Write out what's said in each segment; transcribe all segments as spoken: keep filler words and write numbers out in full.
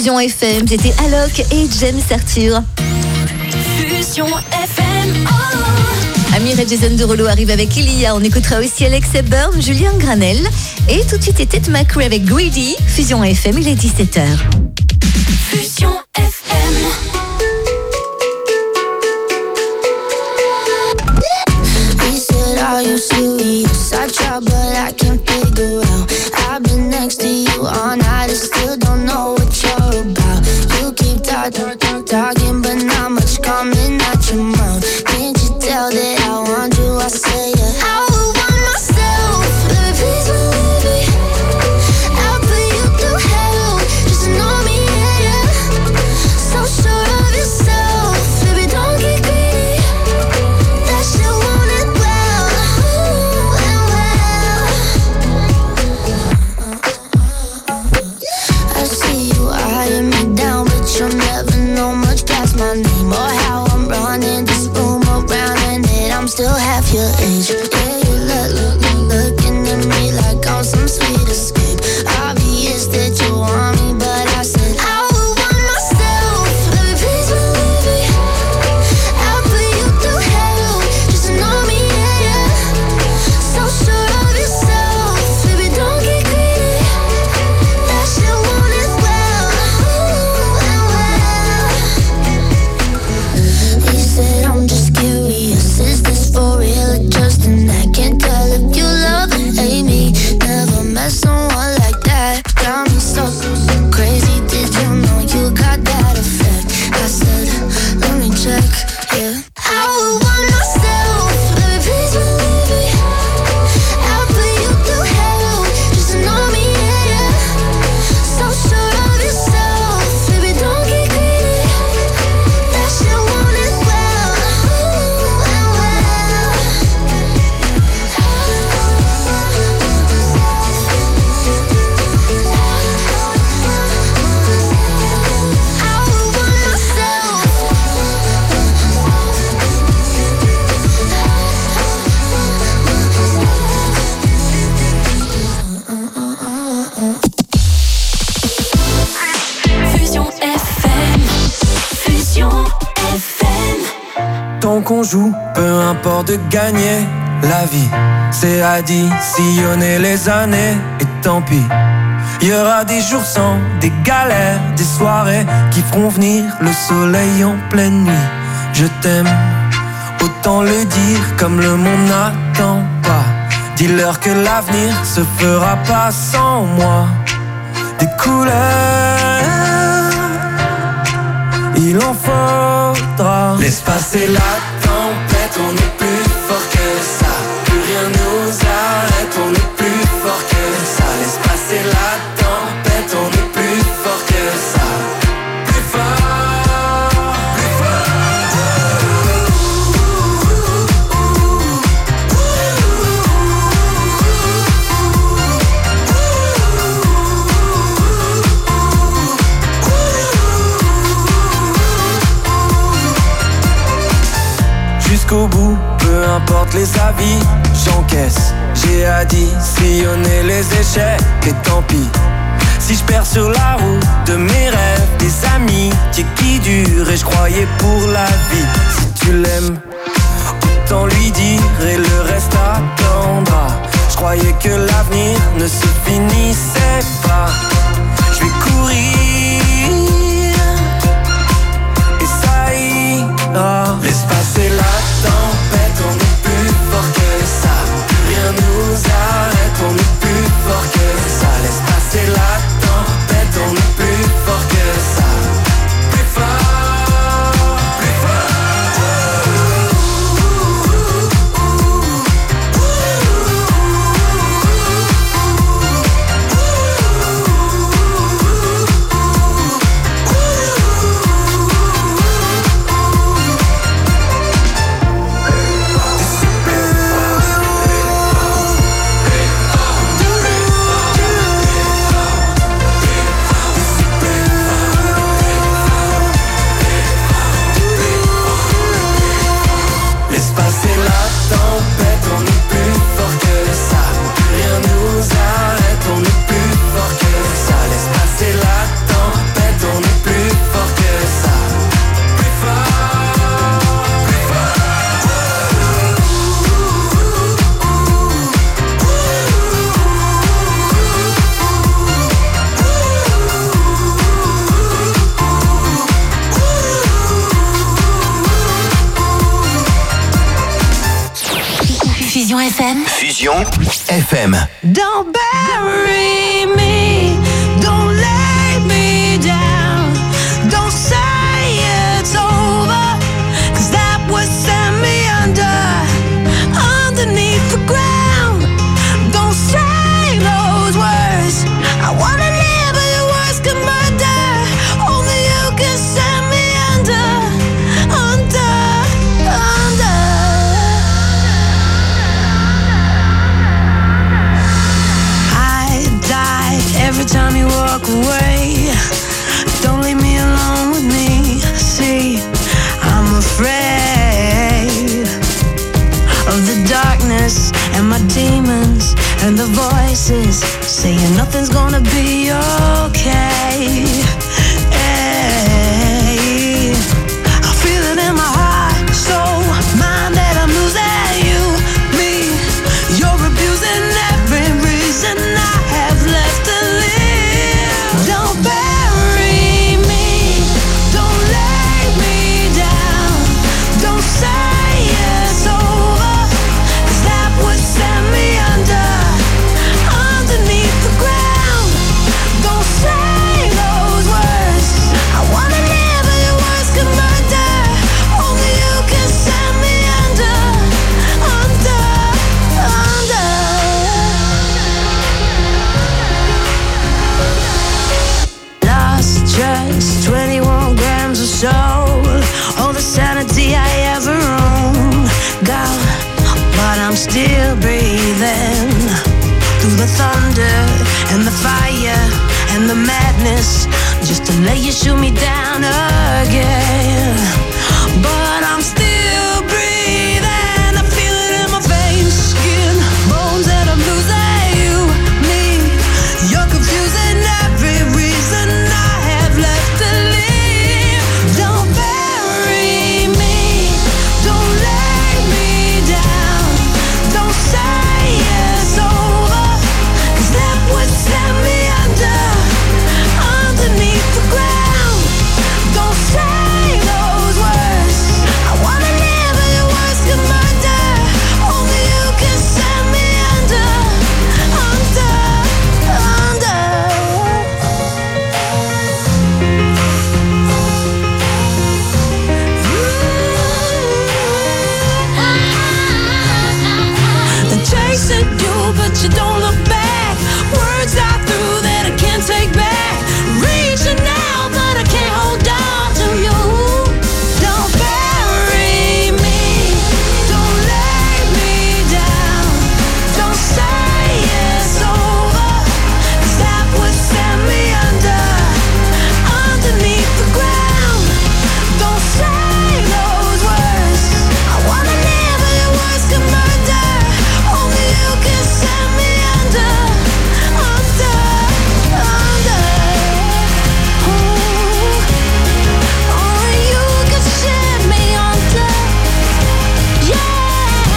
Fusion F M, c'était Alok et James Arthur. Fusion F M. Oh. Amir et Jason Derulo arrivent avec Ilia. On écoutera aussi Alex Hepburn, Julien Granel. Et tout de suite, c'était Ted McRae avec Greedy. Fusion F M, il est dix-sept heures. Fusion F M. He said, are you serious? I try, but I can't figure out. I've been next to you all night and still don't know what you're about. You keep talking, talking, but not much coming out your mouth. Can't you tell that I want you? I say yeah. I would want myself, baby, please believe me. I'll put you through hell, just to know me, yeah, yeah. So sure of yourself, baby, don't get greedy. That shit want it well, ooh, and well. I see you eyeing me down, but you'll never know much past my name or how I'm running this room around, and that I'm still half your age. Yeah, you look, look, look, looking at me like I'm some sweet escape. Obvious that you want me, but I said I would want myself, baby, please believe me. I'll put you through hell, just to know me, yeah, yeah. So sure of yourself, baby, don't get greedy. That shit want it well, ooh, and well. He said, I'm just curious, is this for real or just an act? Can't tell if you love or hate me. Never met someone like that. Got me so, so, so crazy. Did you know you got that effect? I said, let me check, yeah. I would want myself, baby, please believe me. I'll put you through hell, just to know me, yeah, yeah. So sure of yourself, baby, don't get greedy. That shit want it well, ooh, and well. I would want myself. Fusion F M. Fusion F M. Tant qu'on joue, peu importe de gagner. La vie, c'est additionner les années. Et tant pis, il y aura des jours sans, des galères, des soirées qui feront venir le soleil en pleine nuit. Je t'aime, autant le dire comme le monde n'attend pas. Dis-leur que l'avenir se fera pas sans moi. Des couleurs, il en faudra. Laisse passer la tempête, on est plus fort que ça. Plus rien nous arrête, on est plus fort que ça. Laisse passer la tempête, on est plus fort que ça. Plus fort, plus fort. Jusqu'au bout, peu importe les avis, j'encaisse. J'ai additionné les échecs et tant pis. Si je perds sur la route de mes rêves, des amitiés qui durent et je croyais pour la vie. Si tu l'aimes, autant lui dire et le reste attendra. Je croyais que l'avenir ne se finissait pas. Je vais courir et ça ira. Laisse passer la tempête, on est plus fort que ça. Plus rien nous arrête, on est plus fort que ça. Laisse passer la tempête, on est plus fort que ça. Plus fort, plus fort. Fusion F M. Don't bury me, don't lay me down, don't say it's over, 'cause that would send me under, underneath the ground. Don't say those words, I wanna live but your words can murder, only you can send me under, under, under. Every time you walk away, don't leave me alone with me. See, I'm afraid of the darkness and my demons and the voices saying nothing's gonna be okay. Hey, I feel it in my heart, soul, mind that I'm losing you, me. You're abusing every reason I have left to live. Don't bury me, don't lay me down, don't say it's over, 'cause that would send me under, underneath the ground. Don't say those words, I wanna live but your words can murder, only you can send me under, under, under. Just twenty-one grams of soul, all the sanity I ever own, God, but I'm still breathing through the thunder and the fire and the madness, just to let you shoot me down again. But I'm still breathing, I feel it in my veins, skin, bones, that I'm losing you, me. You're confusing every reason I left to live. Don't bury me, don't lay me down, don't say it's over, 'cause that would send me under, underneath the ground. Don't say those words, I wanna live but your words can murder, only you can send me under, under, under. Chasing you, but you don't look back. Words I threw that I can't take back. Reaching out, but I can't hold on to you. Don't bury me, don't lay me down, don't say it's over, 'cause that would send me under, underneath the ground. Don't say those words, I wanna live but your words can murder, only you can send me under, under, under. Ooh, only you can send me under, yeah,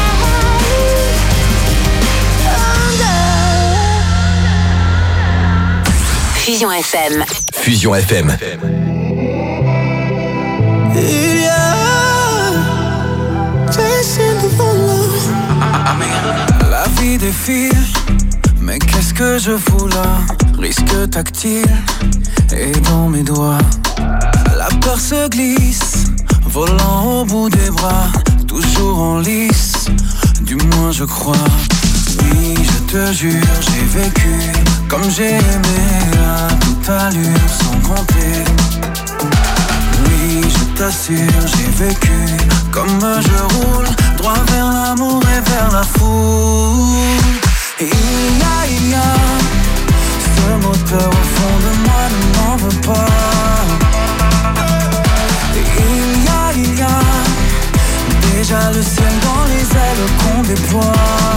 under. Fusion F M. Fusion F M. La vie défile, mais qu'est-ce que je fous là? Risque tactile, et dans mes doigts la peur se glisse, volant au bout des bras, toujours en lice, du moins je crois. Oui, je te jure, j'ai vécu comme j'ai aimé, à toute allure, sans compter. Oui, je t'assure, j'ai vécu comme je roule, droit vers l'amour et vers la foule. Et il y a, il y a ce moteur au fond de moi, ne m'en veux pas. Et il y a, il y a déjà le ciel dans les ailes qu'on déploie.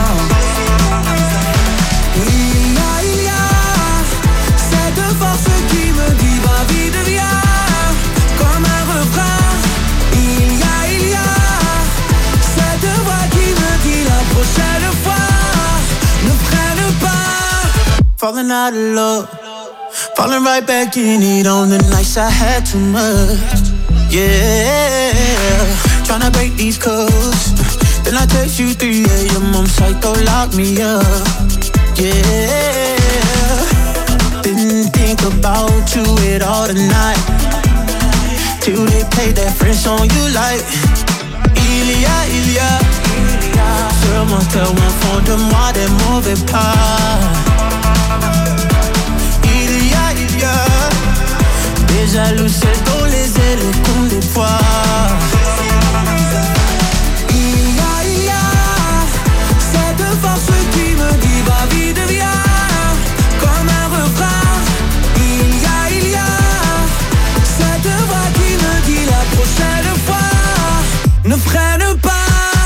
Il y a, il y a cette force qui me dit va vite, viens, comme un refrain. Il y a, il y a cette voix qui me dit la prochaine fois ne freine pas. Falling out of love, falling right back in it on the nights I had too much. Yeah, tryna break these codes, Then I text you three a.m. I'm psycho, lock me up. Yeah. Didn't think about you at all tonight. Till they play that French song you like. Il y a, il y a ce menteur au fond de moi des mauvais pas. Il y a, il y a des jaloux seuls dont les ailes comme des poids. Il y a, il y a cette force qui me dit va vite viens comme un refrain. Il y a, il y a cette voix qui me dit la prochaine fois ne freine pas.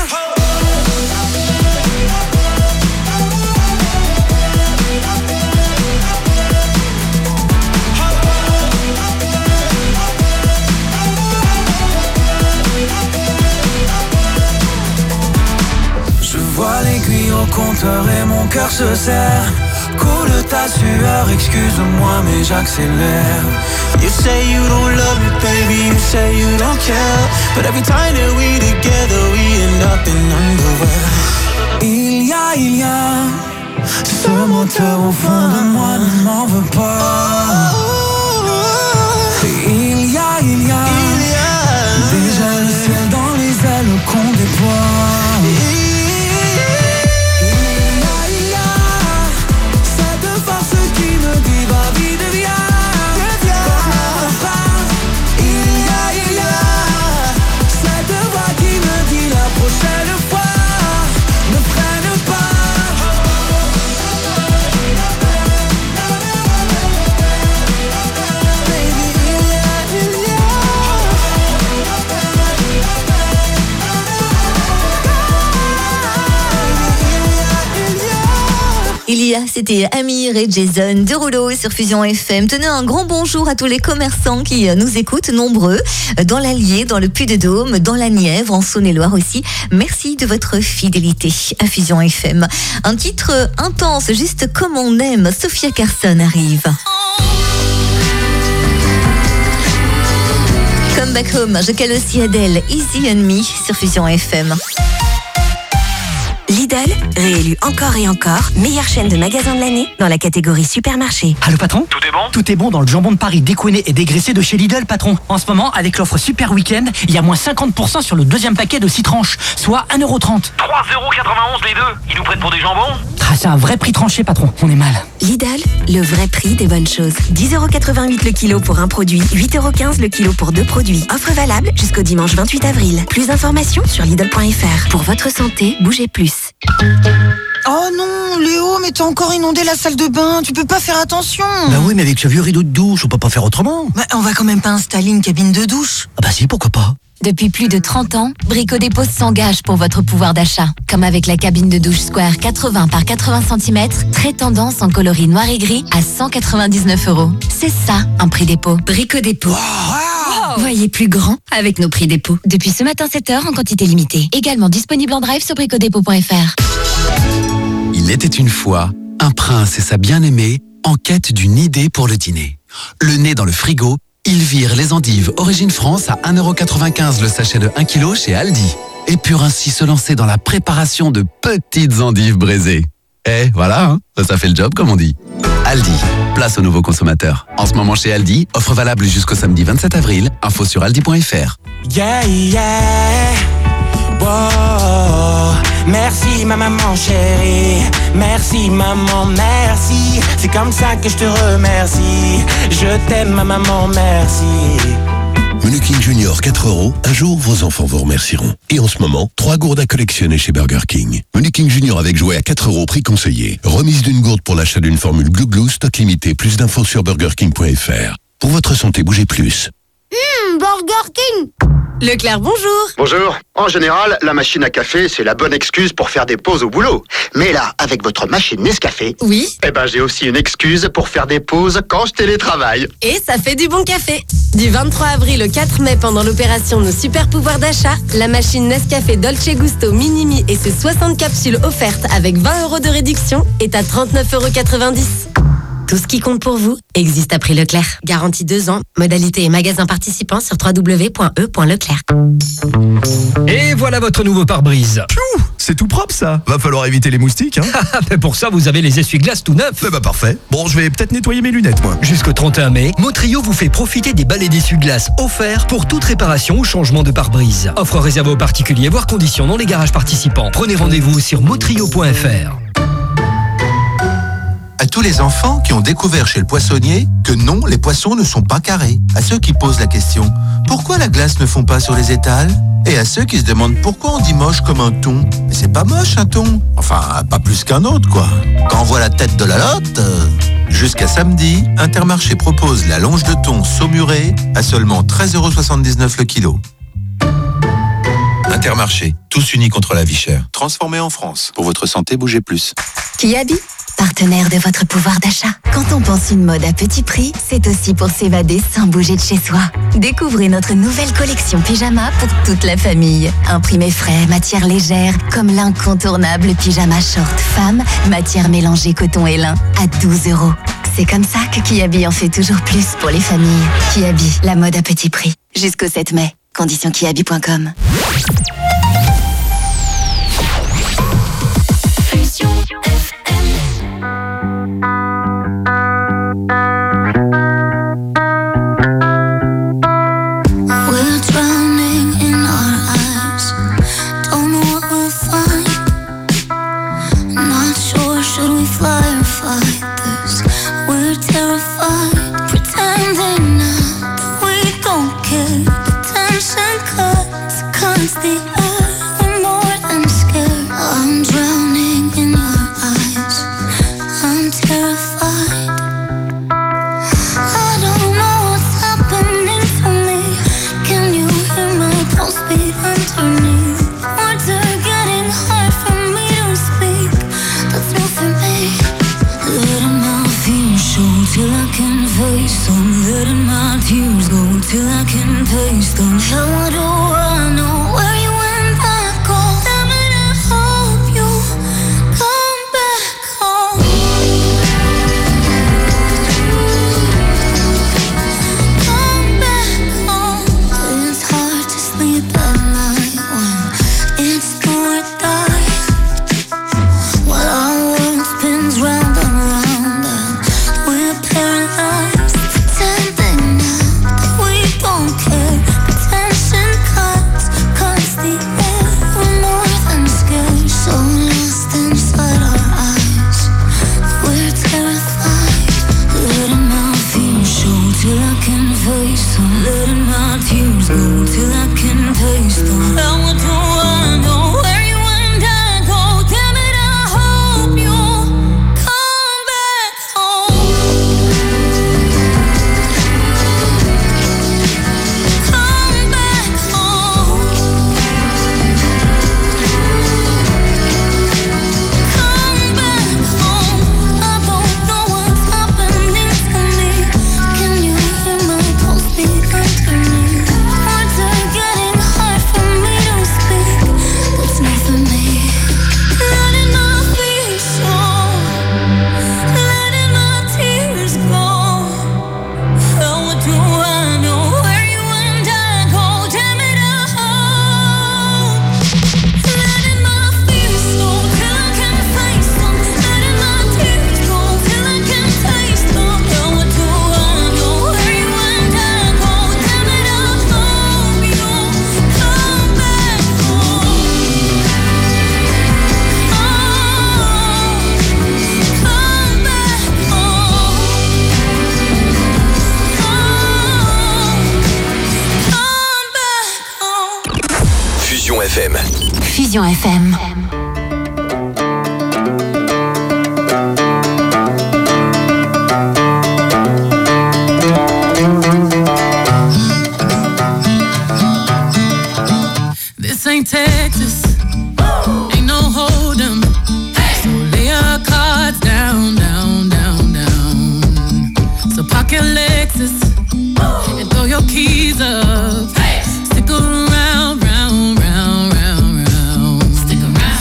Je vois l'aiguille au compteur et mon cœur se serre. Coule ta sueur, excuse-moi mais j'accélère. You say you don't love me, baby, you say you don't care. But every time that we together, we end up in underwear. Il y a, il y a ce moteur au fond de moi ne m'en veut pas. Il y a, il y a, il y a déjà le ciel dans les ailes qu'on déploie. Il y a, c'était Amir et Jason de Rouleau sur Fusion F M. Tenez un grand bonjour à tous les commerçants qui nous écoutent, nombreux, dans l'Allier, dans le Puy-de-Dôme, dans la Nièvre, en Saône-et-Loire aussi. Merci de votre fidélité à Fusion F M. Un titre intense, juste comme on aime. Sophia Carson arrive. Come Back Home, je cale aussi Adèle, Easy on Me sur Fusion F M. Lidl, réélu encore et encore, meilleure chaîne de magasins de l'année dans la catégorie supermarché. Allô patron ? Tout est bon ? Tout est bon dans le jambon de Paris découiné et dégraissé de chez Lidl, patron. En ce moment, avec l'offre Super Week-end, il y a moins cinquante pour cent sur le deuxième paquet de six tranches, soit un euro trente. trois euros quatre-vingt-onze les deux. Ils nous prennent pour des jambons ? Ah, c'est un vrai prix tranché, patron. On est mal. Lidl, le vrai prix des bonnes choses. dix euros quatre-vingt-huit le kilo pour un produit, huit euros quinze le kilo pour deux produits. Offre valable jusqu'au dimanche vingt-huit avril. Plus d'informations sur Lidl point F R. Pour votre santé, bougez plus. Oh non, Léo, mais t'as encore inondé la salle de bain, tu peux pas faire attention. Bah oui, mais avec ce vieux rideau de douche, on peut pas faire autrement. Bah on va quand même pas installer une cabine de douche. Ah bah si, pourquoi pas. Depuis plus de trente ans, Brico Dépôt s'engage pour votre pouvoir d'achat. Comme avec la cabine de douche Square quatre-vingts par quatre-vingts centimètres, très tendance en coloris noir et gris à cent quatre-vingt-dix-neuf euros. C'est ça, un prix dépôt. Brico Dépôt. Wow. Voyez plus grand avec nos prix dépôt. Depuis ce matin sept heures en quantité limitée. Également disponible en drive sur bricodépôt point F R. Il était une fois un prince et sa bien-aimée en quête d'une idée pour le dîner. Le nez dans le frigo, ils virent les endives Origine France à un euro quatre-vingt-quinze le sachet de un kilo chez Aldi et purent ainsi se lancer dans la préparation de petites endives braisées. Eh, voilà, hein, ça fait le job comme on dit. Aldi, place aux nouveaux consommateurs. En ce moment chez Aldi, offre valable jusqu'au samedi vingt-sept avril. Info sur aldi point F R. Yeah, yeah, wow. Merci ma maman chérie, merci maman, merci. C'est comme ça que je te remercie. Je t'aime ma maman, merci. Menu King Junior quatre euros, un jour vos enfants vous remercieront. Et en ce moment, trois gourdes à collectionner chez Burger King. Menu King Junior avec jouet à quatre euros, prix conseillé. Remise d'une gourde pour l'achat d'une formule Glou Glou, stock limité. Plus d'infos sur burger king point F R. Pour votre santé, bougez plus. Mmh, Burger King. Leclerc, bonjour. Bonjour. En général, la machine à café, c'est la bonne excuse pour faire des pauses au boulot. Mais là, avec votre machine Nescafé, oui. Eh ben, j'ai aussi une excuse pour faire des pauses quand je télétravaille. Et ça fait du bon café. Du vingt-trois avril au quatre mai, pendant l'opération Nos Super Pouvoirs d'achat, la machine Nescafé Dolce Gusto Minimi et ses soixante capsules offertes avec vingt euros de réduction est à trente-neuf euros quatre-vingt-dix. Tout ce qui compte pour vous existe à prix Leclerc. Garantie deux ans, modalité et magasin participants sur w w w point e point leclerc. Et voilà votre nouveau pare-brise. Piou, c'est tout propre ça. Va falloir éviter les moustiques. Hein. Mais pour ça, vous avez les essuie-glaces tout neufs. Eh bah parfait. Bon, je vais peut-être nettoyer mes lunettes moi. Jusqu'au trente et un mai, Motrio vous fait profiter des balais d'essuie-glaces offerts pour toute réparation ou changement de pare-brise. Offre réservée aux particuliers, voire conditions dans les garages participants. Prenez rendez-vous sur motrio point f r. À tous les enfants qui ont découvert chez le poissonnier que non, les poissons ne sont pas carrés. À ceux qui posent la question, pourquoi la glace ne fond pas sur les étals? Et à ceux qui se demandent pourquoi on dit moche comme un thon. Mais c'est pas moche un thon. Enfin, pas plus qu'un autre quoi. Quand on voit la tête de la lotte... Euh... Jusqu'à samedi, Intermarché propose la longe de thon saumurée à seulement treize euros soixante-dix-neuf le kilo. Intermarché, tous unis contre la vie chère. Transformé en France. Pour votre santé, bougez plus. Kiabi, partenaire de votre pouvoir d'achat. Quand on pense une mode à petit prix, c'est aussi pour s'évader sans bouger de chez soi. Découvrez notre nouvelle collection pyjama pour toute la famille. Imprimé frais, matière légère, comme l'incontournable pyjama short femme, matière mélangée coton et lin, à douze euros. C'est comme ça que Kiabi en fait toujours plus pour les familles. Kiabi, la mode à petit prix. Jusqu'au sept mai. Conditions kiabi point com. Till I can taste them. How do I know where you went back home? Damn it, I hope you come back home. Come back home. It's hard to sleep at night when it's do or die. While our world spins round and round and we're paralyzed. Pretending don't care. Attention cuts, cuts the air. We're more than scared, so lost inside our eyes. We're terrified. Letting my fears show till I can face them. Letting my tears go till I can taste them. Now what do I know? Where you and I go? Damn it, I hope you come back home. F M. Fusion F M. This ain't Texas, ain't no hold'em. So lay your cards down, down, down, down. So park your Lexus and throw your keys up. Stick around, round, round, round, round. Stick around.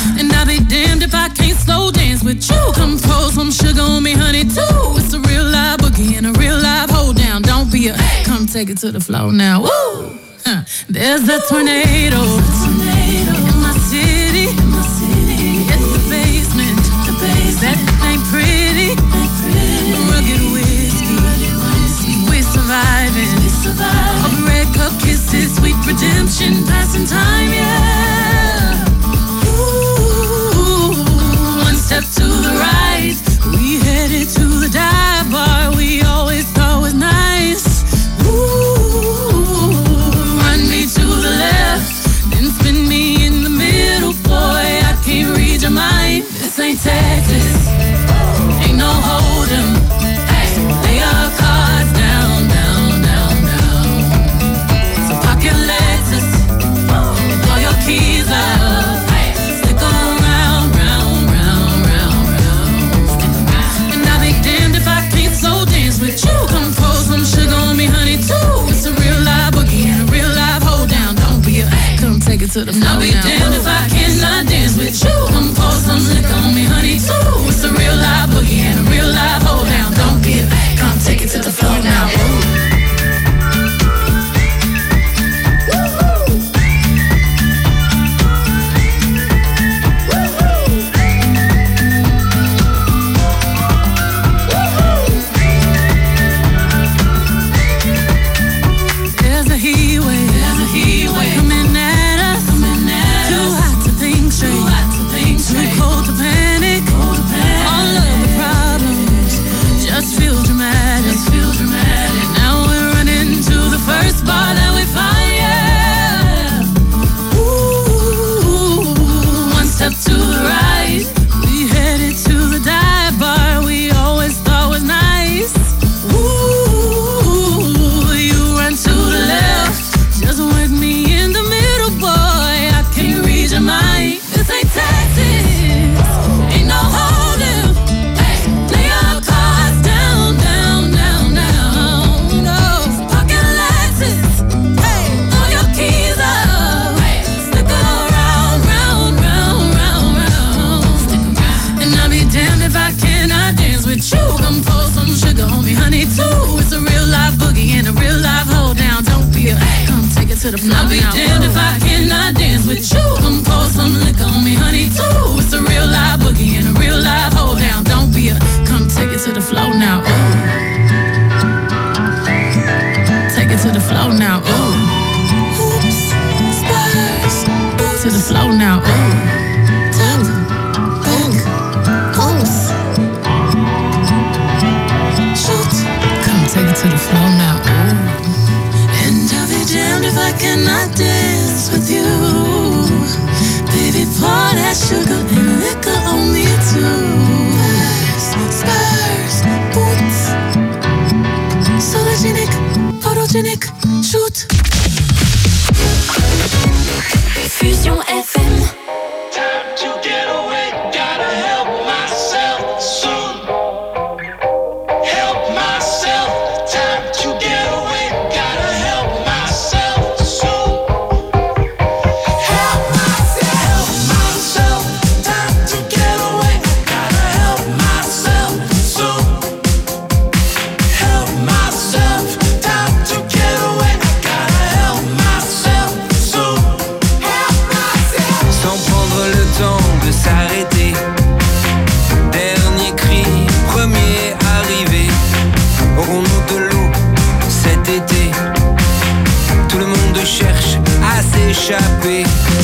take it to the floor now. Woo! Huh. There's a tornado, in my city. It's the basement. That ain't pretty. Rugged whiskey. We're surviving. Of red cup kisses, sweet redemption, passing time, yeah. Ooh, one step to the right, we headed to the dive bar we always thought was nice. Ooh, run me to the left, then spin me in the middle, boy, I can't read your mind. This ain't Texas, ain't no hold'em. Hey, lay our cards down, down, down, down. So park your Lexus, throw your keys up, hey, stick around, round, round, round, round. And I'll be damned if I can't slow dance with you. Come pour some sugar on me, honey, too. It's a real live boogie and a real live hold down. Don't be a, come take it to the floor. I'll be damned if I cannot dance with you. Come pour some liquor on me, honey, too. It's a real live boogie and a real live hold down. Don't be a, come take it to the floor now. Ooh. I'll be damned if I cannot dance with you. Come pour some liquor on me, honey, too. It's a real live boogie and a real live hold down. Don't be a, come take it to the floor now. Ooh. Take it to the floor now. Ooh. Oops, spurs. To the floor now. Ooh. Tap, back, oops. Shoot. Come take it to the floor now. Ooh. Damned if I cannot dance with you. Baby, pour that sugar and liquor on me too. Spurs, boots, sologenic, photogenic, shoot. Fusion F M. Time to get away, gotta help myself soon. Help myself, time to get away, gotta help myself. Cherche à s'échapper.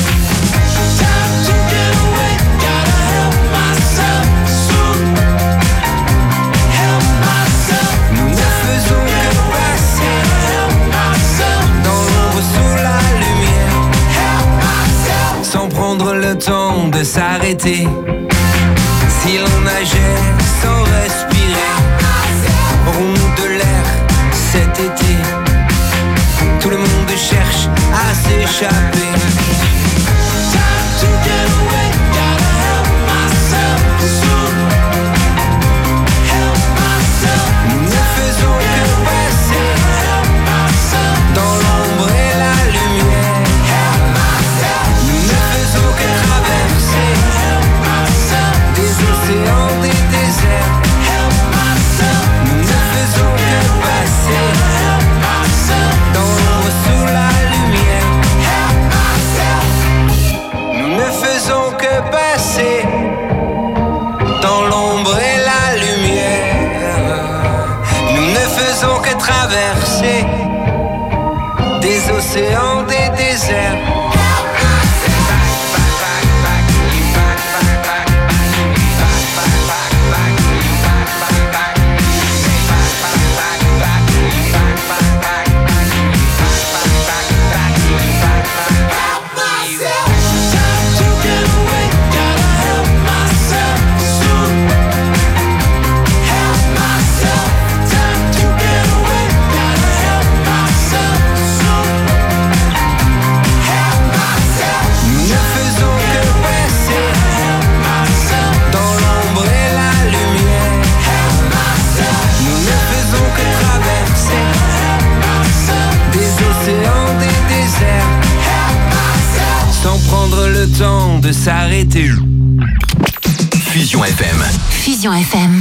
Nous ne faisons que passer dans l'ombre sous la lumière, sans prendre le temps de s'arrêter. Si l'on nageait sans respirer, aurons-nous de l'air cet été? Tout le monde cherche à s'échapper. Time to get away, gotta help myself soon. Help myself. Nous ne faisons que passer dans l'ombre et la lumière. Help myself. Nous ne faisons que traverser des océans, des déserts. Help myself. Nous ne faisons que passer. Help myself. faisons que traverser des océans, des déserts. Sans prendre le temps de s'arrêter. Fusion F M. Fusion F M.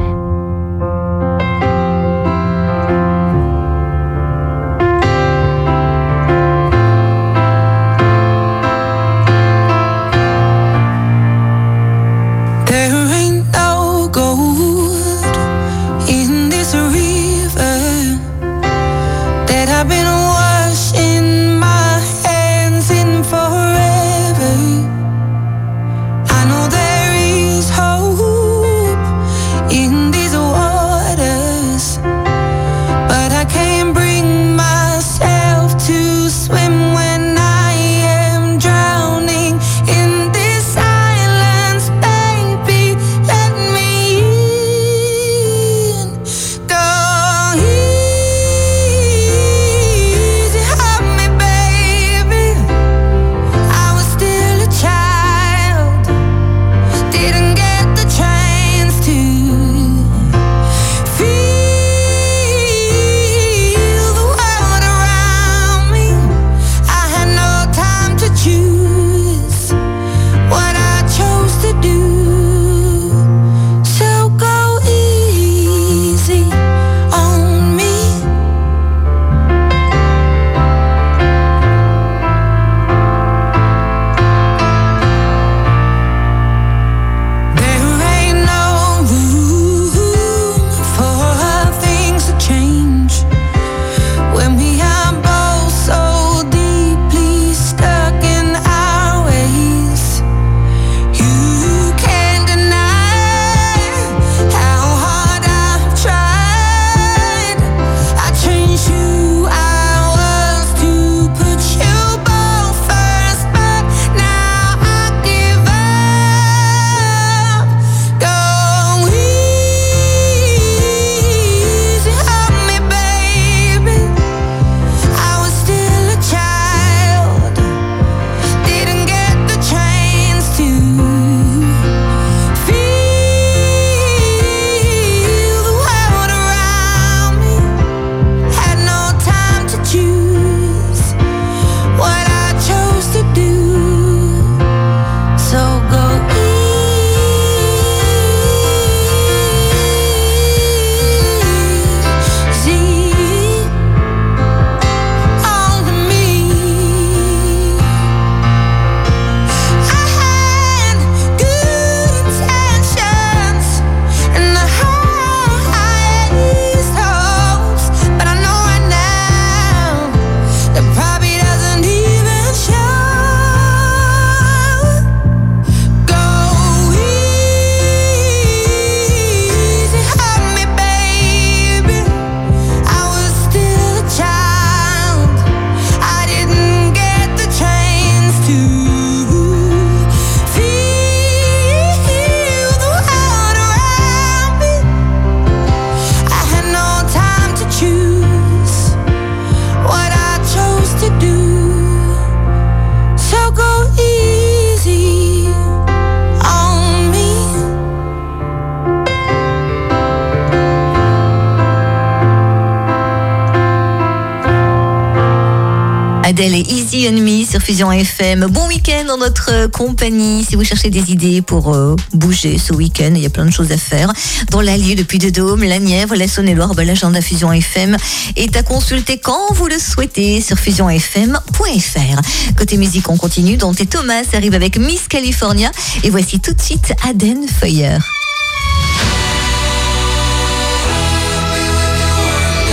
Adèle et Easy on Me sur Fusion F M. Bon week-end dans notre compagnie. Si vous cherchez des idées pour euh, bouger ce week-end, il y a plein de choses à faire. Dans l'Allier, le Puy-de-Dôme, la Nièvre, la Saône-et-Loire, ben, l'agenda Fusion F M est à consulter quand vous le souhaitez sur fusion f m point f r. Côté musique, on continue. Dante et Thomas arrive avec Miss California. Et voici tout de suite Aden Feuer.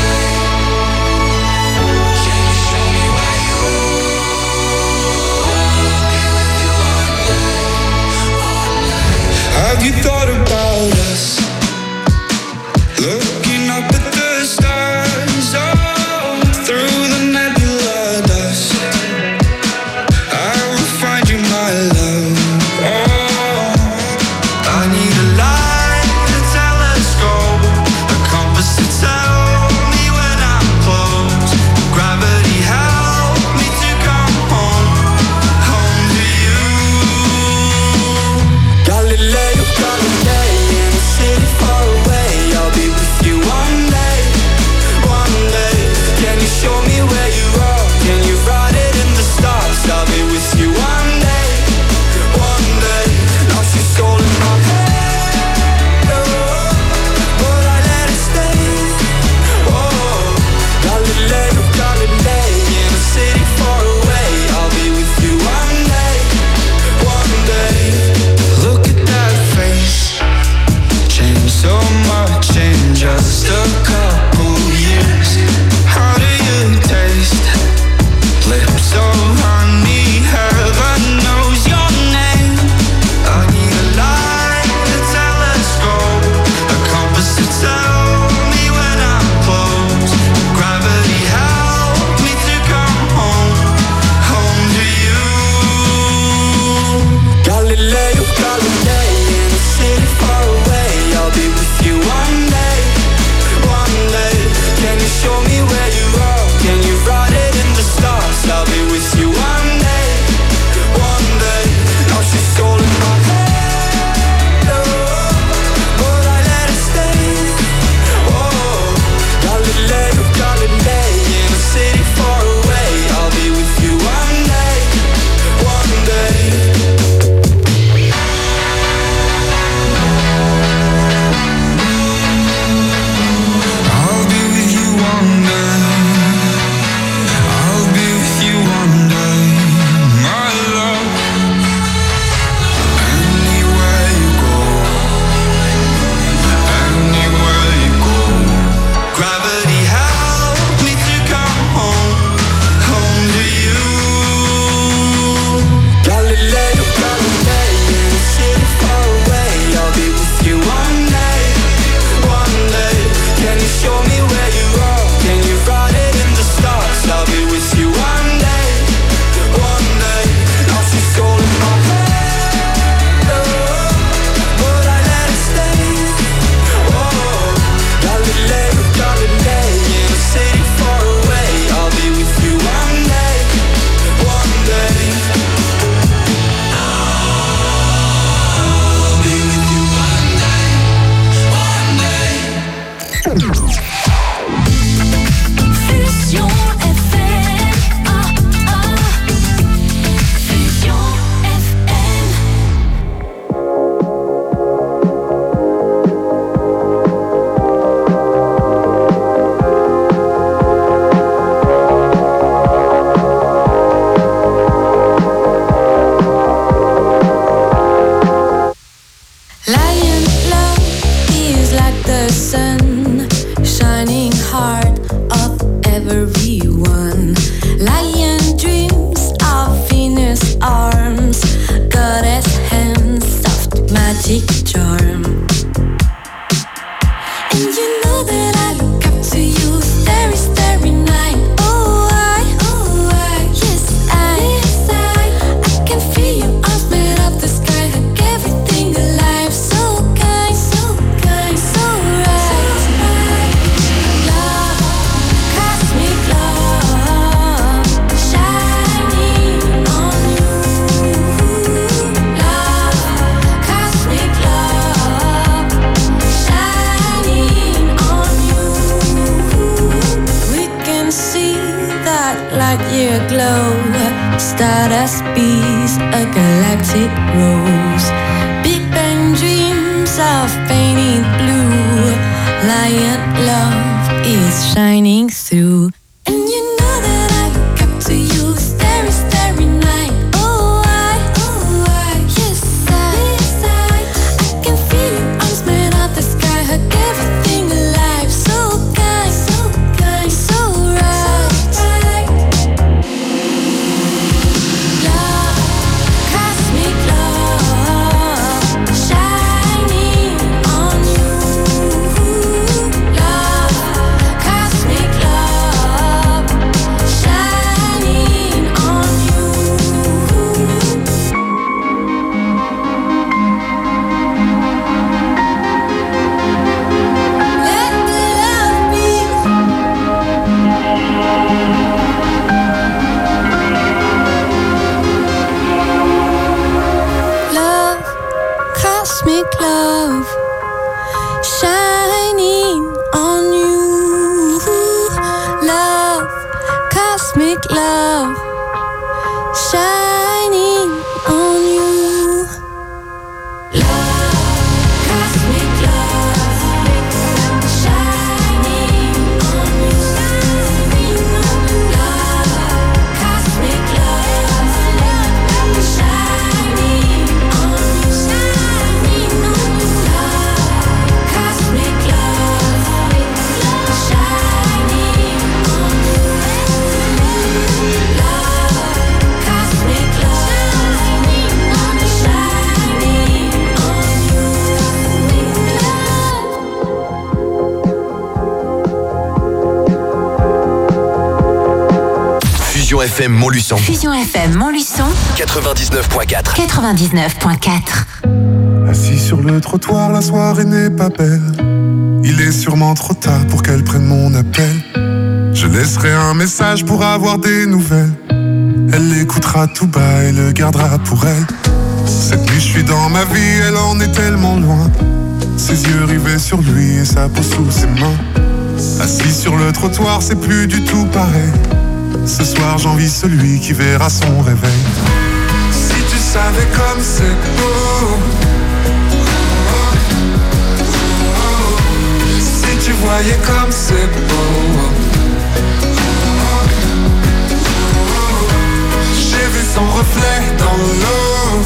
light year glow. Stardust bees, a galactic rose. Big Bang dreams of painted blue. Lion love is shining through. And you know that I look up to you, starry, starry night. Oh, I, oh, I, yes, I, yes, I, I can feel your arms made of the sky, hug everything alive. So kind, so kind, so right. So right. Love, cosmic love, shining on you. Love, cosmic love, shining on you. Let the love be. Love, cosmic love, shining on you. Love, cosmic love, shining on you. Love, cosmic love, shining on you. Love, cosmic love, shining on you. Shining on you. Love, cosmic love, shining on you. Love, cosmic love, shining on you. Fusion F M Montluçon. Fusion F M Montluçon, quatre-vingt-dix-neuf point quatre. quatre-vingt-dix-neuf point quatre. Assis sur le trottoir, la soirée n'est pas belle. Il est sûrement trop tard pour qu'elle prenne mon appel. Je laisserai un message pour avoir des nouvelles. Elle l'écoutera tout bas et le gardera pour elle. Cette nuit je suis dans ma vie, elle en est tellement loin. Ses yeux rivés sur lui et sa peau sous ses mains. Assis sur le trottoir, c'est plus du tout pareil. Ce soir j'envie celui qui verra son réveil. Si tu savais comme c'est beau, si tu voyais comme c'est beau. J'ai vu son reflet dans l'eau.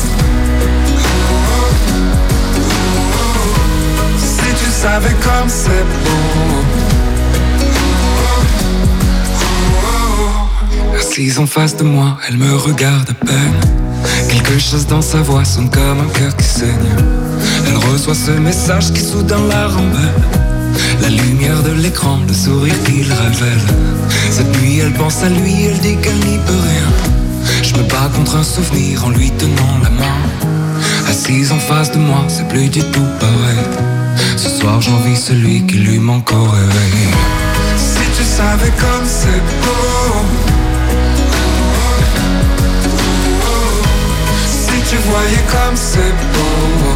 Si tu savais comme c'est beau. Assise en face de moi, elle me regarde à peine. Quelque chose dans sa voix sonne comme un cœur qui saigne. Elle reçoit ce message qui soudain la rembelle. La lumière de l'écran, le sourire qu'il révèle. Cette nuit elle pense à lui, elle dit qu'elle n'y peut rien. Je me bats contre un souvenir en lui tenant la main. Assise en face de moi, c'est plus du tout pareil. Ce soir j'envie celui qui lui manque au réveil. Si tu savais comme c'est beau. Si tu voyais comme c'est beau.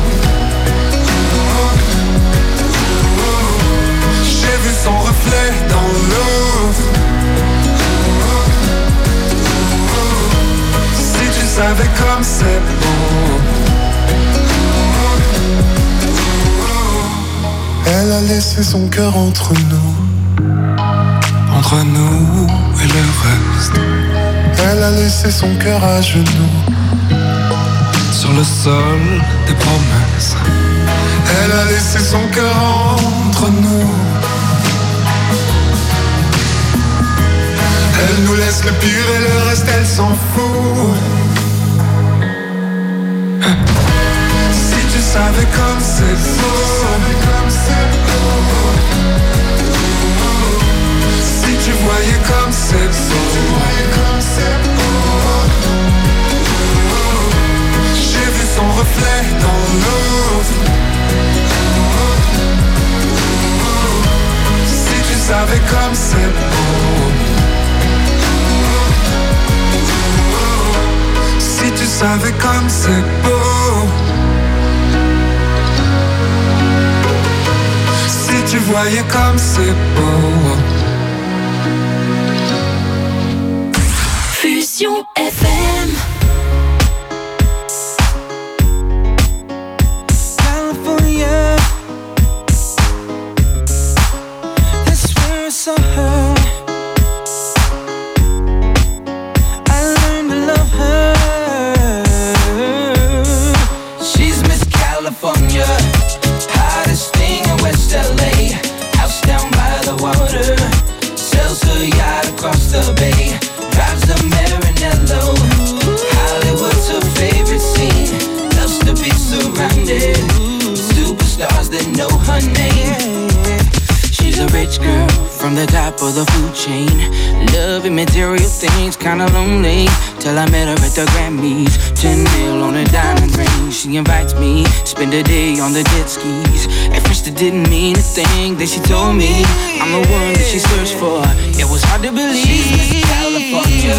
J'ai vu son reflet dans l'eau. Si tu savais comme c'est beau. Elle a laissé son cœur entre nous. Entre nous et le reste. Elle a laissé son cœur à genoux. Sur le sol des promesses. Elle a laissé son cœur entre nous. Elle nous laisse le pire et le reste elle s'en fout. Si tu savais comme c'est beau. Si tu voyais comme c'est beau. J'ai vu son reflet dans l'eau. Si tu savais comme c'est beau. Si tu savais comme c'est beau. Si tu voyais comme c'est beau. Fusion F M. California, that's where I saw her. I learned to love her. She's Miss California, hottest thing in West L A. House down by the water, sells her yacht across the bay, drives the Maranello. Hollywood's her favorite scene, loves to be surrounded with superstars that know her name. She's a rich girl from the top of the food chain, loving material things, kinda lonely, till I met her at the Grammys. Ten mil on a diamond ring, she invites me, spend a day on the jet skis. At first it didn't mean a thing, then she told me I'm the one that she searched for. It was hard to believe. She's Miss California,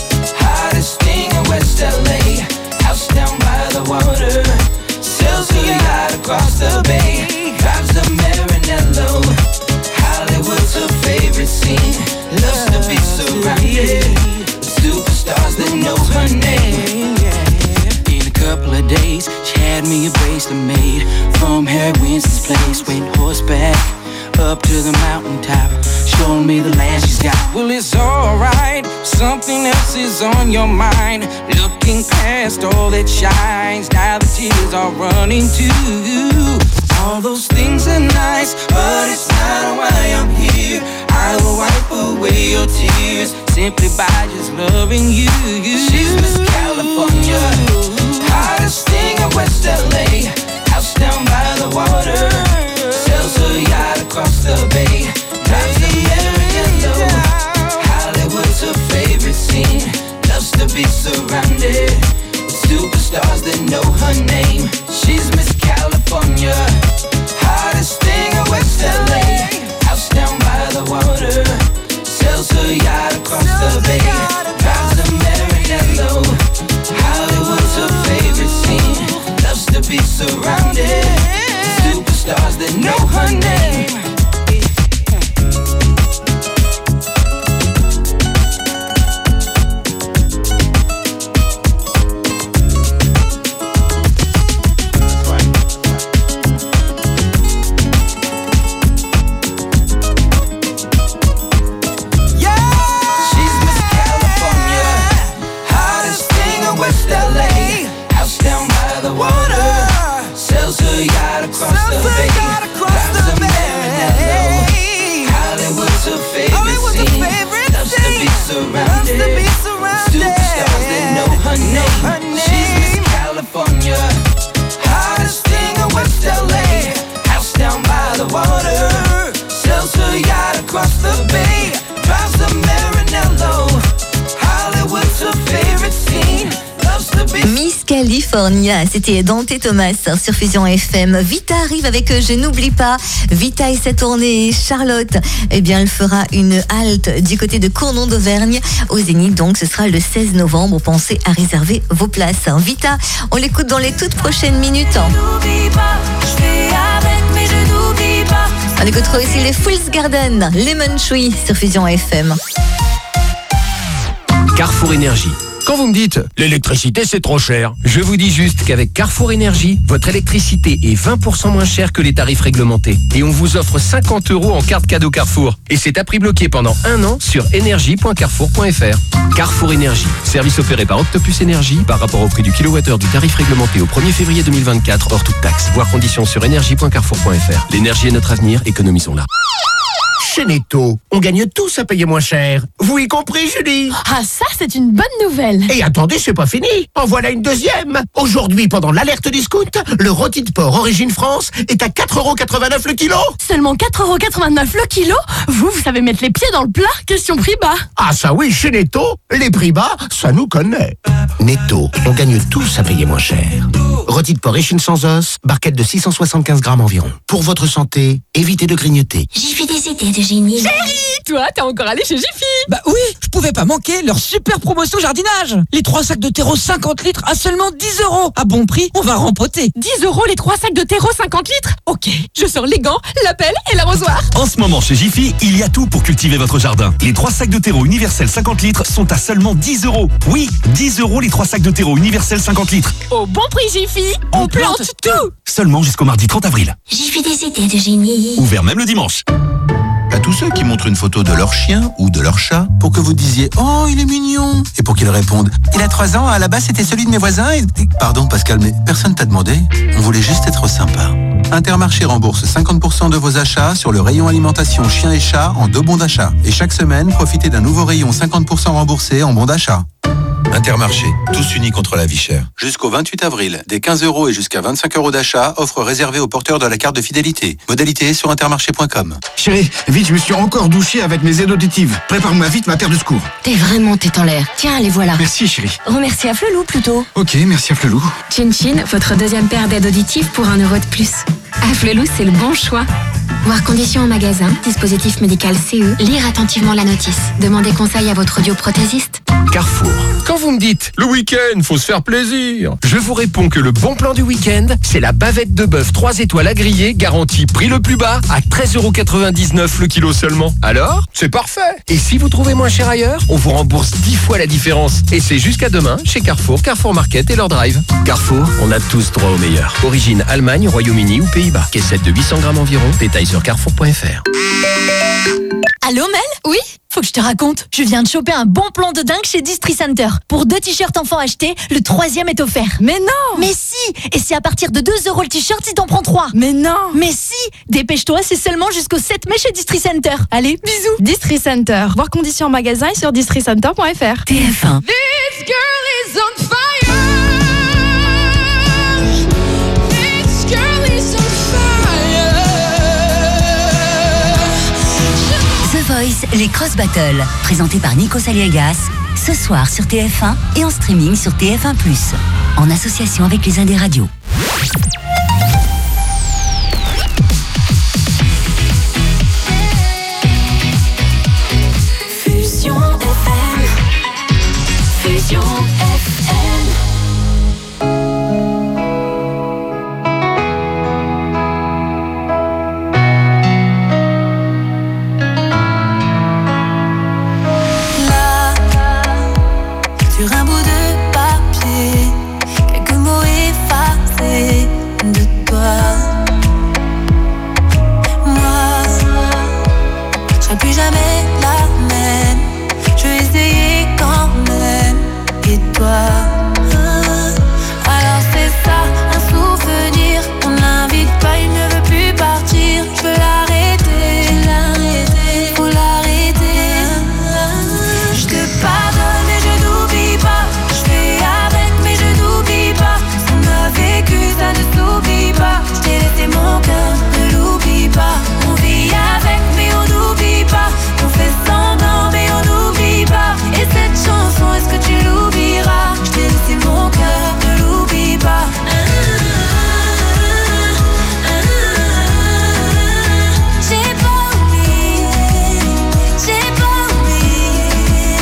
hottest thing in West L A. House down by the water, sells her yacht across the bay, drives the Maranello. Hollywood's her favorite scene, loves to be surrounded with superstars that know her name. In a couple of days, she had me a bracelet made from Harry Winston's place. Went horseback up to the mountaintop, showing me the land she's got. Well, it's alright, something else is on your mind. Looking past all that shines, now the tears are running too. All those things are nice, but it's not why I'm here. I will wipe away your tears simply by just loving you. She's Miss California, hottest thing in West L A. House down by the water, sells her yacht across the bay, drives the Maranello. Hollywood's her favorite scene, loves to be surrounded with superstars that know her name. She's Miss California, hottest thing in West L A. House down by the water, sells her yacht across the bay, drives the Maranello. Hollywood's her favorite scene, loves to be surrounded with superstars that know her name. California, c'était Dante Thomas sur Fusion F M. Vita arrive avec Je n'oublie pas. Vita et sa tournée. Charlotte, eh bien, elle fera une halte du côté de Cournon d'Auvergne au Zénith. Donc, ce sera le seize novembre. Pensez à réserver vos places. Vita, on l'écoute dans les toutes prochaines minutes. On écoutera aussi les Fool's Garden, Lemon Tree sur Fusion F M. Carrefour Énergie. Quand vous me dites « l'électricité c'est trop cher », je vous dis juste qu'avec Carrefour Énergie, votre électricité est vingt pour cent moins chère que les tarifs réglementés. Et on vous offre cinquante euros en carte cadeau Carrefour. Et c'est à prix bloqué pendant un an sur énergie point carrefour point f r. Carrefour Énergie, service opéré par Octopus Énergie par rapport au prix du kilowattheure du tarif réglementé au premier février deux mille vingt-quatre hors toute taxe. Voir conditions sur énergie point carrefour point f r. L'énergie est notre avenir, économisons-la. Chez Netto, on gagne tous à payer moins cher. Vous y compris, Julie? Ah, ça, c'est une bonne nouvelle. Et attendez, c'est pas fini. En voilà une deuxième. Aujourd'hui, pendant l'alerte discount, le rôti de porc Origine France est à quatre euros quatre-vingt-neuf le kilo. Seulement quatre euros quatre-vingt-neuf le kilo? Vous, vous savez mettre les pieds dans le plat? Question prix bas. Ah ça oui, chez Netto, les prix bas, ça nous connaît. Netto, on gagne tous à payer moins cher. Rôti de porc échine sans os, barquette de six cent soixante-quinze grammes environ. Pour votre santé, évitez de grignoter. J'ai fait des idées de génie. Chérie, toi, t'es encore allé chez Jiffy. Bah oui, je pouvais pas manquer leur super promotion jardinage. Les trois sacs de terreau cinquante litres à seulement dix euros. À bon prix, on va rempoter. dix euros les trois sacs de terreau cinquante litres? Ok, je sors les gants, la pelle et l'arrosoir. En ce moment chez Jiffy, il y a tout pour cultiver votre jardin. Les trois sacs de terreau universel cinquante litres sont à seulement dix euros. Oui, dix euros les trois sacs de terreau universel cinquante litres. Au bon prix Jiffy, on, on plante, plante tout. Seulement jusqu'au mardi trente avril. Jiffy des idées de génie. Ouvert même le dimanche. À tous ceux qui montrent une photo de leur chien ou de leur chat pour que vous disiez « Oh, il est mignon !» et pour qu'ils répondent « Il a trois ans, à la base c'était celui de mes voisins et... » Pardon Pascal, mais personne t'a demandé. On voulait juste être sympa. Intermarché rembourse cinquante pour cent de vos achats sur le rayon alimentation chien et chat en deux bons d'achat. Et chaque semaine, profitez d'un nouveau rayon cinquante pour cent remboursé en bons d'achat. Intermarché, tous unis contre la vie chère. Jusqu'au vingt-huit avril, des quinze euros et jusqu'à vingt-cinq euros d'achat, offre réservée aux porteurs de la carte de fidélité. Modalité sur intermarché point com. Chérie, vite, je me suis encore douché avec mes aides auditives. Prépare-moi vite ma paire de secours. T'es vraiment tête en l'air. Tiens, les voilà. Merci, chérie. Remercie à Flelou plutôt. Ok, merci à Flelou. Chin Chin, votre deuxième paire d'aides auditives pour un euro de plus. À Flelou, c'est le bon choix. Voir conditions en magasin, dispositif médical C E, lire attentivement la notice. Demandez conseil à votre audioprothésiste. Carrefour. Quand vous me dites le week-end, faut se faire plaisir, je vous réponds que le bon plan du week-end, c'est la bavette de bœuf trois étoiles à griller, garantie prix le plus bas à treize euros quatre-vingt-dix-neuf le kilo seulement. Alors, c'est parfait. Et si vous trouvez moins cher ailleurs, on vous rembourse dix fois la différence. Et c'est jusqu'à demain chez Carrefour, Carrefour Market et leur drive. Carrefour, on a tous droit au meilleur. Origine Allemagne, Royaume-Uni ou Pays-Bas. Caissette de huit cents grammes environ. Détails sur carrefour point f r. Allô Mel? Oui? Faut que je te raconte. Je viens de choper un bon plan de dingue chez Distri Center. Pour deux t-shirts enfants achetés, le troisième est offert. Mais non! Mais si! Et c'est à partir de deux euros le t-shirt si t'en prends trois. Mais non! Mais si! Dépêche-toi, c'est seulement jusqu'au sept mai chez Distri Center. Allez, bisous! Distri Center. Voir conditions en magasin et sur distri center point f r. T F un. This girl is on fire. This girl is on fire. The Voice, les Cross Battles, présentés par Nico Saliegas, ce soir sur T F un et en streaming sur T F un plus, en association avec les Indés Radio. Fusion F M. Fusion F M. Sur un bout de papier, quelques mots effacés de toi. Moi, je serai plus jamais la même. Je vais essayer quand même. Et toi, alors c'est ça, un souvenir. On l'invite pas, il ne veut plus partir. Je veux l'arrêter, l'arrêter, faut l'arrêter. Je te pardonne et je n'oublie pas. Je fais avec mais je n'oublie pas. Ce qu'on a vécu ça ne s'oublie pas. Je t'ai laissé mon cœur, ne l'oublie pas. On vit avec mais on n'oublie pas. On fait semblant mais on n'oublie pas. Et cette chanson est-ce que tu l'oublieras? Je t'ai laissé mon cœur, ne l'oublie pas. J'ai pas oublié, j'ai pas oublié.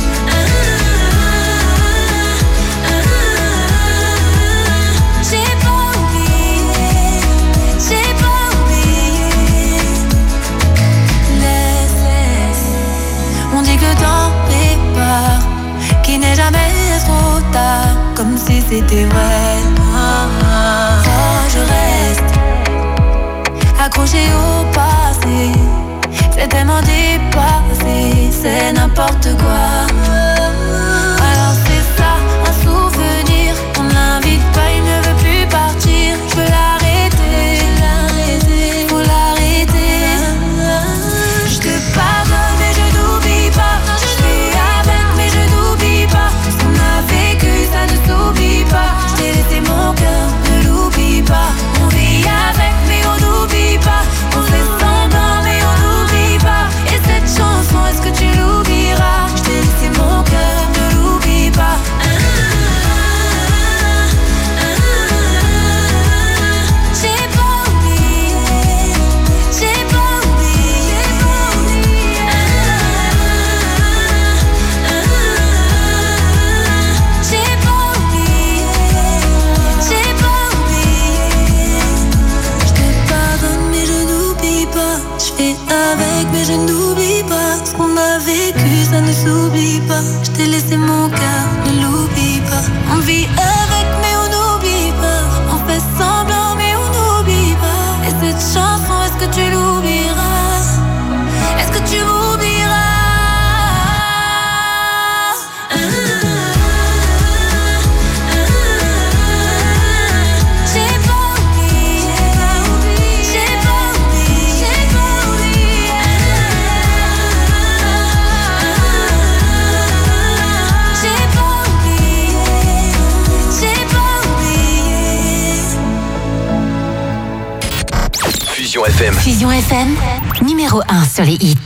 J'ai pas oublié, j'ai pas oublié. Laisse, laisse. On dit que t'en prépares, qu'il n'est jamais trop tard, comme si c'était vrai. Oh, je reste accroché au passé. C'est tellement dépassé, c'est n'importe quoi. Alors c'est ça, un souvenir. On l'invite pas, il ne veut plus partir. Je veux l'arrêter, l'arrêter, faut l'arrêter. Je te pardonne et je n'oublie pas. Je fais avec mais je n'oublie pas. Ce qu'on a vécu ça ne s'oublie pas. Je t'ai laissé mon cœur, ne l'oublie pas. On vit avec mais on n'oublie pas. On fait semblant mais on n'oublie pas. Et cette chanson est-ce que tu l'oublieras? F M. Fusion F M, numéro un sur les hits.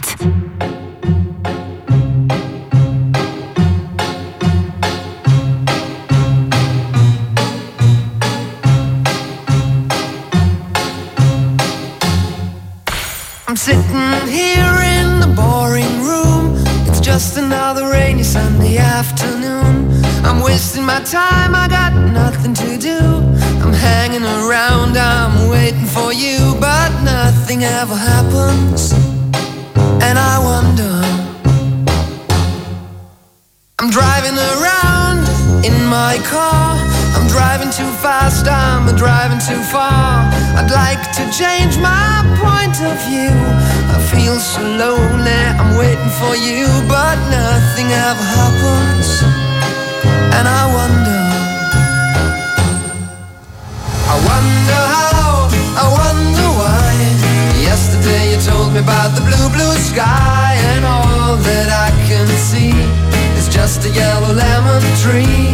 I'm sitting here in the boring room. It's just another rainy Sunday afternoon. I'm wasting my time, I got nothing to do. I'm hanging around, I'm waiting for you, but nothing ever happens. And I wonder, I'm driving around in my car. I'm driving too fast, I'm driving too far. I'd like to change my point of view. I feel so lonely, I'm waiting for you, but nothing ever happens. And I wonder, I wonder how, I wonder why. Yesterday you told me about the blue, blue sky, and all that I can see is just a yellow lemon tree.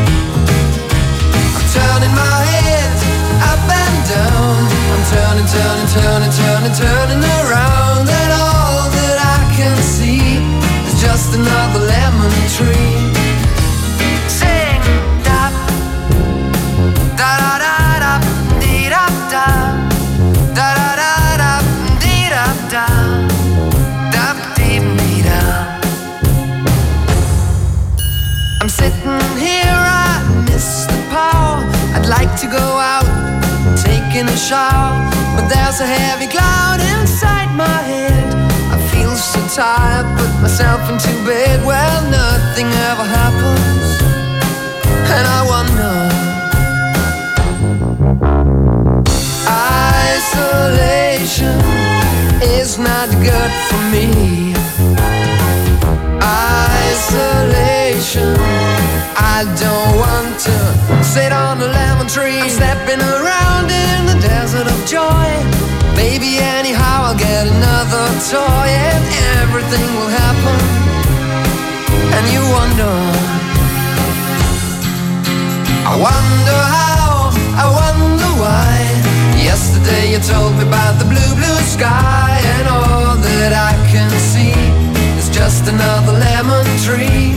Turning my head up and down. I'm turning, turning, turning, turning, turning around. And all that I can see is just another lemon tree. Sing, da, da da da da, dee da da, da da da da, dee da da, da dee dee da. I'm sitting here, I miss the power. I'd like to go out, taking a shower, but there's a heavy cloud inside my head. I feel so tired, put myself into bed. Well, nothing ever happens, and I wonder. Isolation is not good for me. Isolation, I don't want to sit on a lemon tree. I'm stepping around in the desert of joy. Maybe anyhow I'll get another toy, and everything will happen. And you wonder, I wonder how, I wonder why. Yesterday you told me about the blue, blue sky, and all that I can see is just another lemon tree.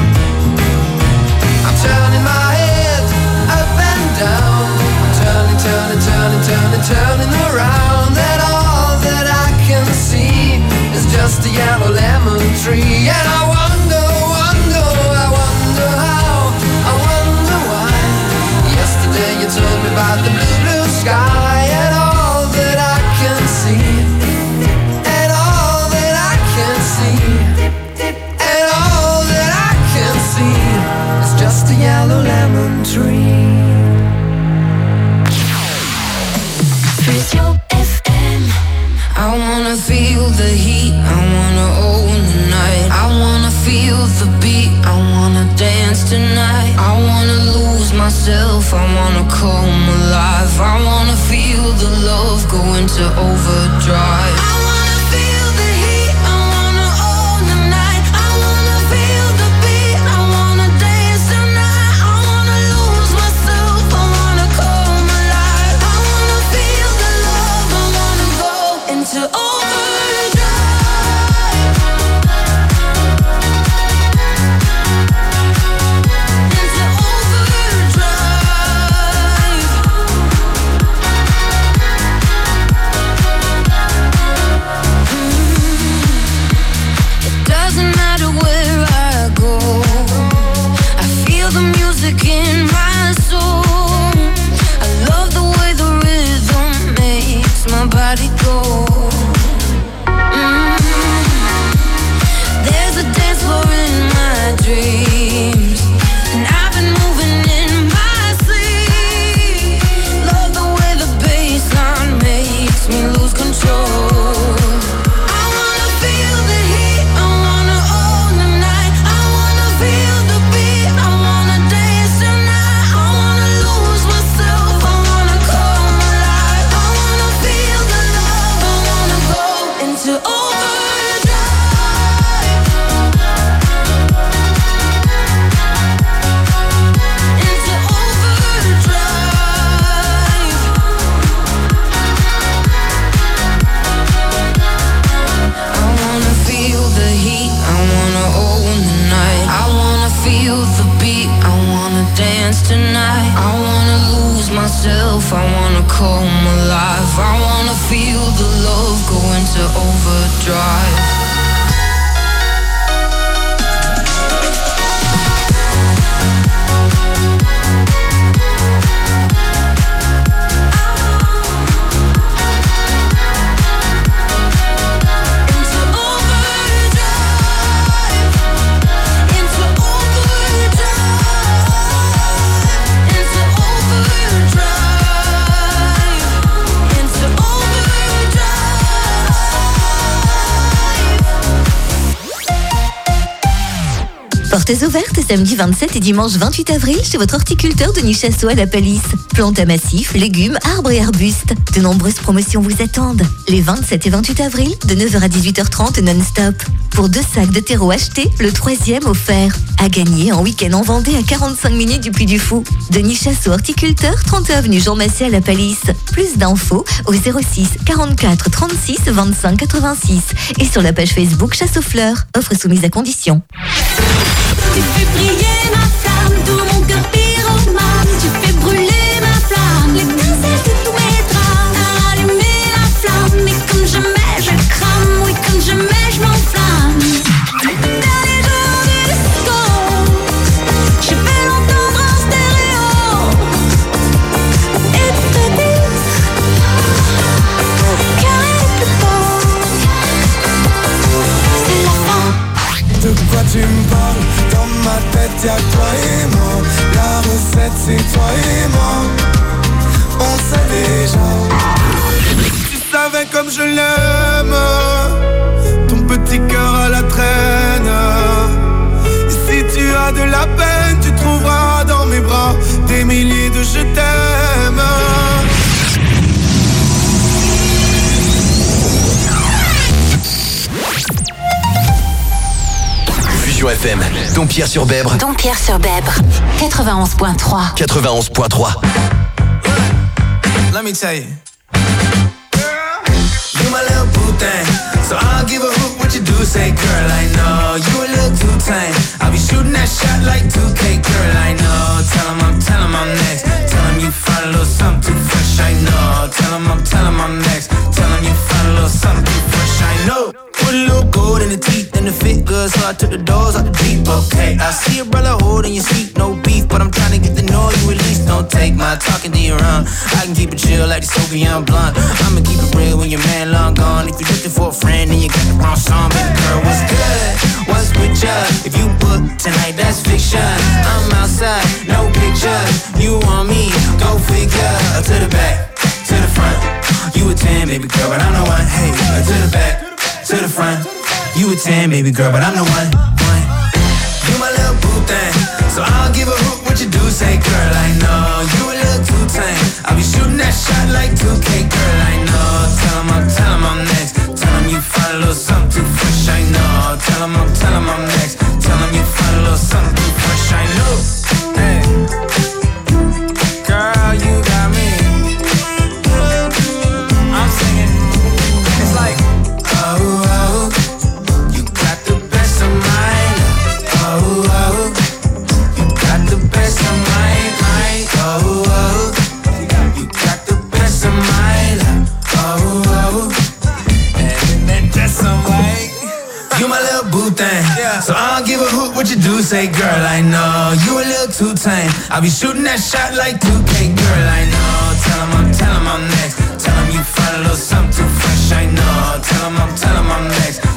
I'm turning my head up and down. I'm turning, turning, turning, turning, turning around. And all that I can see is just a yellow lemon tree. And I wonder, wonder, I wonder how, I wonder why. Yesterday you told me about the blue, blue sky, and all that I can see, and all that I can see, and all that I can see is just a yellow lemon tree. Fusion F M. I wanna feel the heat, I wanna own the night. I wanna feel the beat, I wanna dance tonight. I wanna lose myself, I wanna come alive. I wanna feel the love go into overdrive. I wanna feel the heat, I wanna own the night. I wanna feel the beat, I wanna dance tonight. I wanna lose myself, I wanna come alive. I wanna feel the love, I wanna go into overdrive. Into overdrive. feel the beat, I wanna dance tonight. I wanna lose myself, I wanna come alive. I wanna feel the love go into overdrive. Portes ouvertes samedi vingt-sept et dimanche vingt-huit avril chez votre horticulteur Denis Chassot à la Palisse. Plantes à massifs, légumes, arbres et arbustes. De nombreuses promotions vous attendent. Les vingt-sept et vingt-huit avril, de neuf heures à dix-huit heures trente non-stop. Pour deux sacs de terreau achetés, le troisième offert. À gagner en week-end en Vendée à quarante-cinq minutes du Puy du Fou. Denis Chassot, horticulteur, trente avenue Jean Massé à la Palisse. Plus d'infos au zéro six quarante-quatre trente-six vingt-cinq quatre-vingt-six et sur la page Facebook Chasse aux fleurs. Offre soumise à condition. Tu fais briller ma flamme, tout mon cœur pyromane. Tu fais brûler ma flamme, l'étincelle de tous mes drames. T'as allumé la flamme, et comme jamais je crame. Oui, comme jamais je m'enflamme. Dernier jour du disco, je vais l'entendre en stéréo. Et te dire qu'elle est plus beau. C'est la fin. De quoi tu me parles? Dans ma tête y'a que toi et moi. La recette c'est toi et moi. On sait déjà. Tu savais comme je l'aime. Ton petit cœur à la traîne. Et si tu as de la peine, tu trouveras dans mes bras des milliers de je t'aime. Fusion F M, Dompierre-sur-Bèbre. Dompierre-sur-Bèbre, quatre-vingt-onze point trois. quatre-vingt-onze point trois. Let me tell you. You my little boo thing, so I'll give a hoot what you do. Say, girl, I know you a little too tame. I'll be shooting that shot like two K, girl, I know. Tell him I'm, tell him I'm next. Tell him you find a little something too fresh, I know. Tell him I'm, tell him I'm next. Tell him you find a little something too fresh, I know. Put a little gold in the teeth and the fit good, so I took the doors out the deep, okay. I see a brother holding your seat, no beef, but I'm trying to get to know you at least. Don't take my talking to your own. I can keep it chill like the Soviet blunt. I'ma keep it real when your man long gone. If you're looking for a friend and you got the wrong song, baby girl, what's good? What's with ya? If you book tonight, that's fiction. I'm outside, no pictures. You want me? Go figure. To the back, to the front. You a ten, baby girl, but I'm the one. Hey, to the back, to the front. You a ten, baby girl, but I'm the one. one. You my little boo thing, so I'll give a hoot what you do. Say, girl, I know you a little too tame. I'll be shooting that shot like two K, girl, I know. Tell him I'm, tell him I'm next. Tell him you find a little something too fresh, I know. Tell him I'm, tell him I'm next. Tell him you find a little something too fresh, I know. Hey, girl, you got me. I'm singing. It's like, oh, oh, you got the best of mine. Oh, oh, you got the best of mine. Oh, oh, you got the best of mine. Oh, oh, and then just some white. You my little boo thing, so I don't give a hoot what you do. Say, girl, I know you a little too tame. I'll be shooting that shot like two K, girl, I know. Tell him I'm, tell him I'm next. Tell him you find a little something too fresh, I know. Tell him I'm, tell him I'm next.